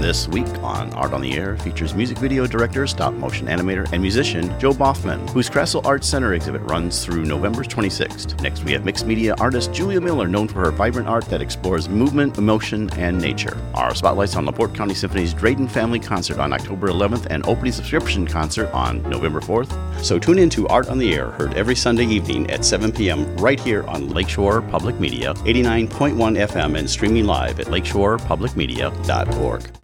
This week on Art on the Air features music video director, stop motion animator, and musician Joe Boffman, whose Kressel Arts Center exhibit runs through November 26th. Next, we have mixed media artist Julia Miller, known for her vibrant art that explores movement, emotion, and nature. Our spotlight's on LaPorte County Symphony's Drayton Family Concert on October 11th and opening subscription concert on November 4th. So tune in to Art on the Air, heard every Sunday evening at 7 p.m. right here on Lakeshore Public Media, 89.1 FM, and streaming live at lakeshorepublicmedia.org.